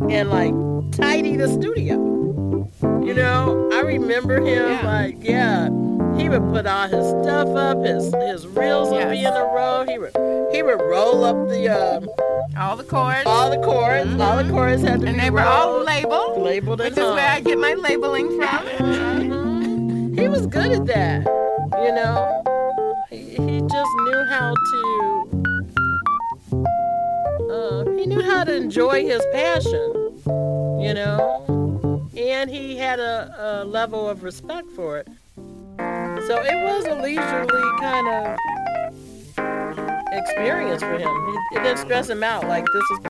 and like tidy the studio. You know, I remember him he would put all his stuff up, his reels would be in a row. He would roll up all the cords. All the cords had to be and they were all labeled, and which is where I get my labeling from. He was good at that. You know, he just knew how to enjoy his passion. You know, and he had a level of respect for it. So it was a leisurely kind of experience for him. It didn't stress him out like this is